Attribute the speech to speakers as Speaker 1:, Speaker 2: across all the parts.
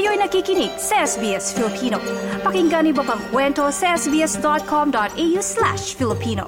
Speaker 1: Kayo'y nakikinig sa SBS Filipino. Pakinggan niyo pa ang kwento sa sbs.com.au/Filipino.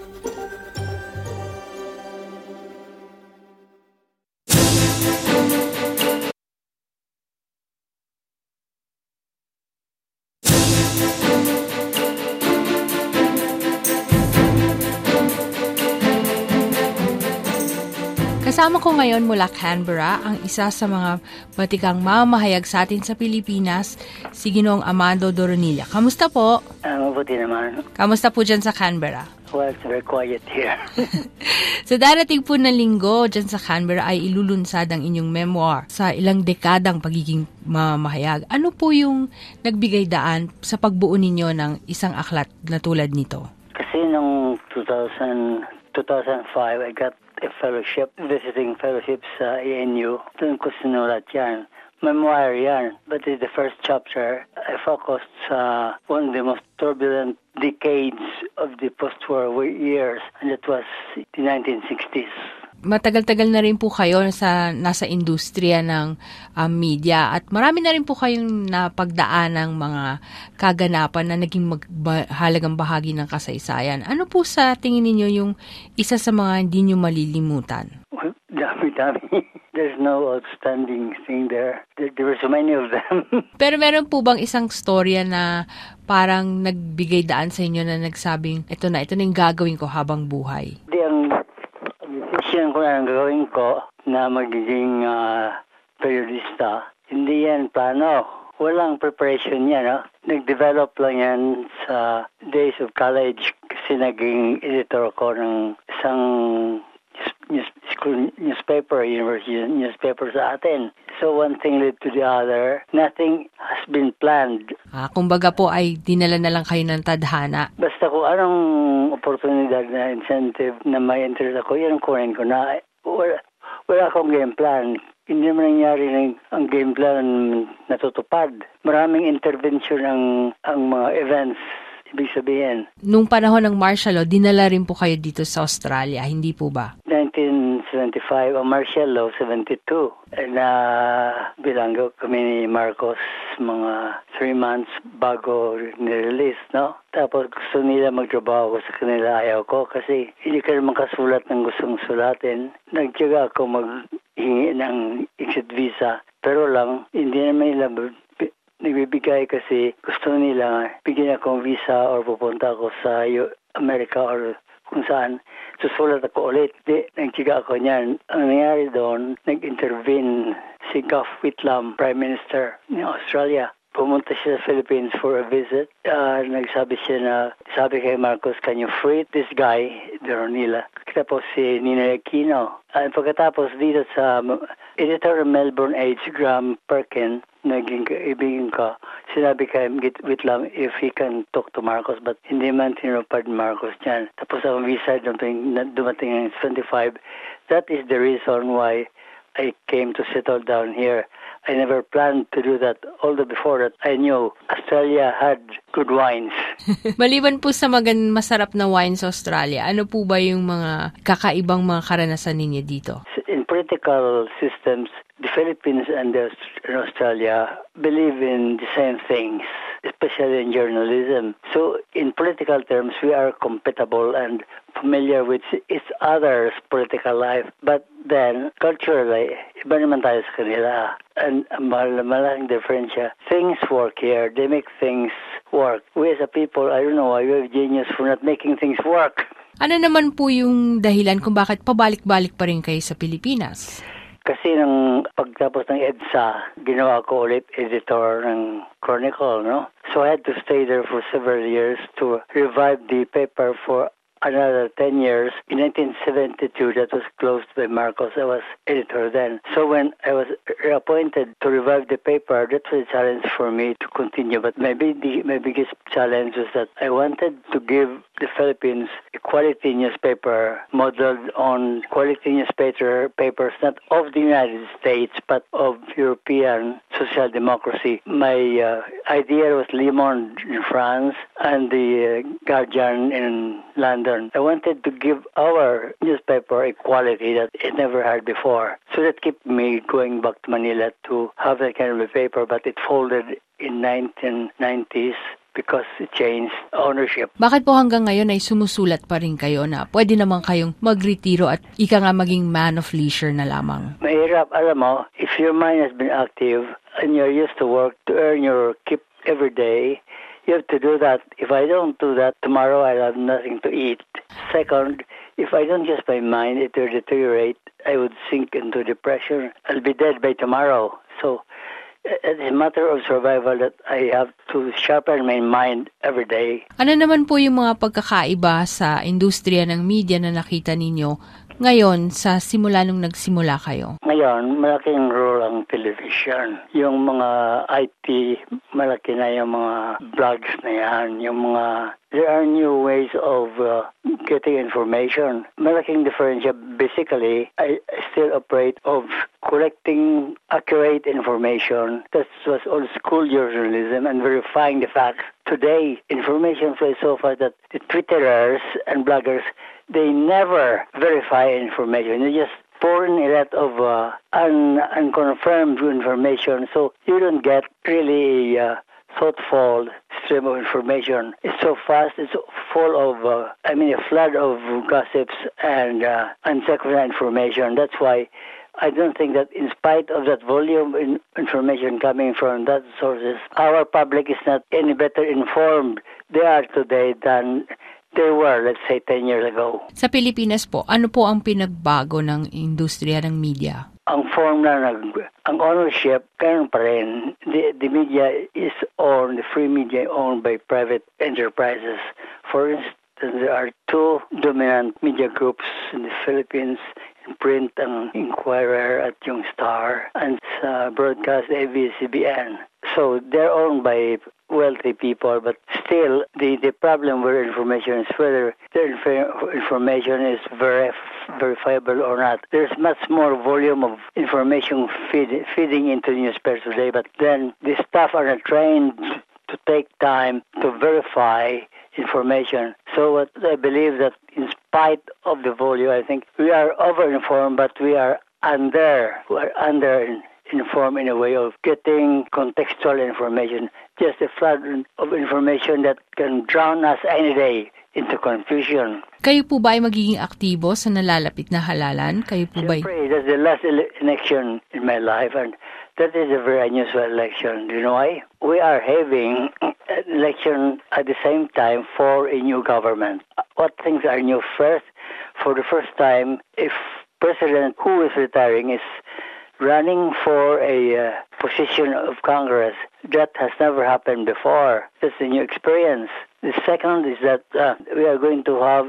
Speaker 2: Kasama ko ngayon mula Canberra ang isa sa mga batikang mamahayag sa atin sa Pilipinas, si Ginoong Amando Doronilla. Kamusta po?
Speaker 3: Mabuti naman.
Speaker 2: Kamusta po dyan sa Canberra?
Speaker 3: Well, it's very quiet here.
Speaker 2: Sa darating po na linggo dyan sa Canberra ay ilulunsad ang inyong memoir sa ilang dekadang pagiging mamahayag. Ano po yung nagbigay daan sa pagbuo ninyo ng isang aklat na tulad nito?
Speaker 3: Kasi noong 2005, I got a fellowship, visiting fellowship sa ANU. Doon ko sinulat yan. Memoir yan. But in the first chapter, I focused sa one of the most turbulent decades of the post-war years, and it was the 1960s.
Speaker 2: Matagal-tagal na rin po kayo nasa industriya ng media at marami na rin po kayong napagdaan ng mga kaganapan na naging halagang bahagi ng kasaysayan. Ano po sa tingin ninyo yung isa sa mga hindi nyo malilimutan?
Speaker 3: Well, dami. There's no outstanding thing there. There were so many of them.
Speaker 2: Pero meron po bang isang storya na parang nagbigay daan sa inyo na nagsabing, ito na yung gagawin ko habang buhay?
Speaker 3: Decision ko na ang gagawin ko na magiging periodista. Hindi yan plano. Walang preparation yan. No? Nag-develop lang yan sa days of college kasi naging editor ko ng isang newspaper, university newspaper sa atin. So one thing led to the other. Nothing has been planned.
Speaker 2: Kumbaga po ay dinala na lang kayo ng tadhana.
Speaker 3: Basta kung anong oportunidad na incentive na may interest ako, yan ang kunin ko na. Wala akong game plan. Hindi naman nangyari ang game plan natutupad. Maraming intervention ang mga events. Ibig sabihin.
Speaker 2: Nung panahon ng martial law, dinala rin po kayo dito sa Australia, hindi po ba?
Speaker 3: 1975, ang martial law, 72. Na bilanggo kami ni Marcos mga 3 months bago nirelease, no? Tapos gusto nila magtrabaho ko sa kanila, ayaw ko kasi hindi ka naman kasulat ng gustong sulatin. Nagtiyaga ako maghingi ng exit visa, pero lang, hindi naman nila nagbibigay kasi gusto nila bigyan akong visa or pupunta ako sa Amerika or kung saan. Susulat ako ulit. Nagtiyaga ako niyan. Ang nangyari doon, nag-intervene si Gough Whitlam, Prime Minister ng Australia. Pumunta siya sa Philippines for a visit. Nagsabi siya na, sabi kay Marcos, can you free this guy, Doronilla? Tapos si Ninoy Aquino. Pagkatapos dito sa editor ng Melbourne Age, Graham Perkin, naging kaibigan ko, sinabi kay Whitlam if he can talk to Marcos, but hindi man tinupad Marcos dyan. Tapos ang visa dumating ng 25. That is the reason why I came to settle down here. I never planned to do that. Although before that, I knew Australia had good wines.
Speaker 2: Maliban po sa masarap na wine sa Australia, ano po ba yung mga kakaibang mga karanasan ninyo dito?
Speaker 3: In political systems, the Philippines and Australia believe in the same things, especially in journalism. So in political terms, we are compatible and familiar with each other's political life. But then, culturally, iba naman tayo sa kanila. And malaking difference siya. Things work here. They make things work. We as a people, I don't know why we have genius for not making things work.
Speaker 2: Ano naman po yung dahilan kung bakit pabalik-balik pa rin kayo sa Pilipinas?
Speaker 3: Kasi nang pagtapos ng EDSA, ginawa ko ulit editor ng Chronicle, no? So I had to stay there for several years to revive the paper for another 10 years. In 1972, that was closed by Marcos. I was editor then. So when I was appointed to revive the paper, that was a challenge for me to continue. But my biggest challenge was that I wanted to give the Philippines a quality newspaper modeled on quality papers not of the United States but of European social democracy. My idea was Le Monde in France and the Guardian in London. I wanted to give our newspaper a quality that it never had before. So that kept me going back to Manila to have that kind of a paper, but it folded in 1990s because it changed ownership.
Speaker 2: Bakit po hanggang ngayon ay sumusulat pa rin kayo na pwede naman kayong magretiro at ika nga maging man of leisure na lamang?
Speaker 3: Mahirap, alam mo, if your mind has been active and you're used to work to earn your keep every day, you have to do that. If I don't do that, tomorrow I'll have nothing to eat. Second, if I don't use my mind, it will deteriorate. I would sink into depression. I'll be dead by tomorrow. So it's a matter of survival that I have to sharpen my mind every day.
Speaker 2: Ano naman po yung mga pagkakaiba sa industriya ng media na nakita ninyo ngayon sa simula nung nagsimula kayo?
Speaker 3: Ngayon, malaking role ang television. Yung mga IT, malaki na yung mga blogs na yan. Yung mga, there are new ways of getting information. Malaking difference. Basically, I still operate of collecting accurate information. That was old school journalism and verifying the facts. Today, information flows so far that the Twitterers and bloggers, they never verify information. They just pour in a lot of unconfirmed information, so you don't get really a thoughtful stream of information. It's so fast, it's full of, a flood of gossips and unsecondary information. That's why I don't think that in spite of that volume of information coming from that sources, our public is not any better informed they are today than they were, let's say, 10 years ago.
Speaker 2: Sa Pilipinas po, ano po ang pinagbago ng industriya ng media?
Speaker 3: Ang form na ang ownership, karon pa rin. The media is owned, the free media owned by private enterprises. For instance, there are two dominant media groups in the Philippines. Print ang Inquirer at yung Star, and sa broadcast ABS-CBN. So they're owned by wealthy people, but still the problem with information is whether the information is verifiable or not. There's much more volume of information feeding into newspapers today, but then the staff are not trained to take time to verify information. So what I believe that in spite of the volume, I think we are over-informed, but we are under-informed in a way of getting contextual information. Just a flood of information that can drown us any day into confusion.
Speaker 2: Kayo po ba ay magiging aktibo sa nalalapit na halalan? Kayo po ba?
Speaker 3: Siyempre, that's the last election in my life, and that is a very unusual election. Do you know why? We are having an election at the same time for a new government. What things are new? First, for the first time, if president who is retiring is running for a position of Congress, that has never happened before. That's a new experience. The second is that we are going to have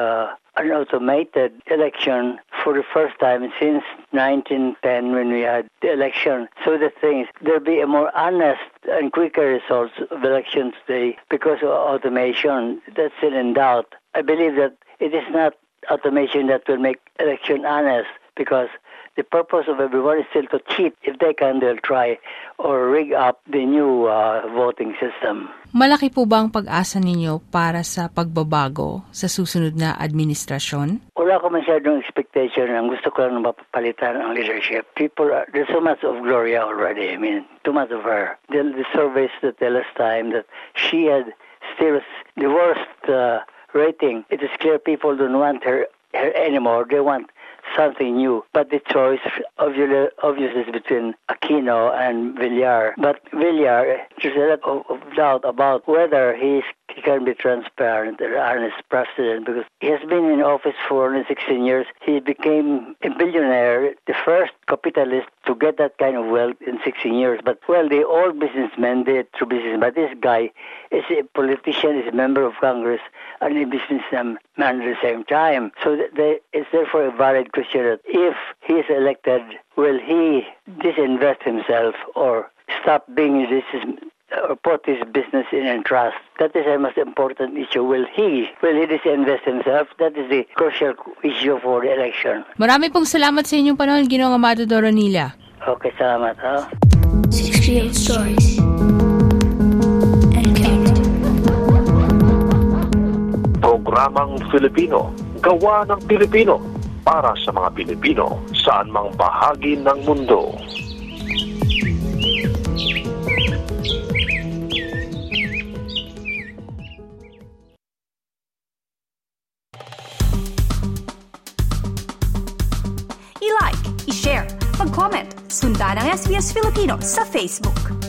Speaker 3: an automated election for the first time since 1910 when we had the election. So the thing is, there'll be a more honest and quicker results of elections today because of automation. That's still in doubt. I believe that it is not automation that will make election honest, because the purpose of everyone is still to cheat. If they can, they'll try or rig up the new voting system.
Speaker 2: Malaki po ba ang pag-asa ninyo para sa pagbabago sa susunod na administrasyon?
Speaker 3: Wala ko masyadong expectation. Ang gusto ko lang mapapalitan ang leadership. There's so much of Gloria already. I mean, too much of her. The surveys that tell us time that she had still the worst rating. It is clear people don't want her anymore. They want something new. But the choice obviously is between Aquino and Villar. But Villar, there's a lot of doubt about whether he can be transparent or honest president, because he has been in office for only 16 years. He became a billionaire, the first capitalist to get that kind of wealth in 16 years. But, well, the old businessmen did through business. But this guy is a politician, is a member of Congress, and a businessman at the same time. So it's therefore a valid question that if he is elected, will he disinvest himself or stop being or put his business in entrust? That is the most important issue. Will he disinvest himself? That is the crucial issue for the election.
Speaker 2: Marami pong salamat sa inyong panahon, Ginoong Amado Doronilla.
Speaker 3: Okay, salamat.
Speaker 4: 68 stories. And counting.
Speaker 5: Programang Filipino, gawa ng Pilipino, para sa mga Pilipino, saan mang bahagi ng mundo.
Speaker 1: I-like, i-share, mag-comment, sundan ang SBS Filipino sa Facebook.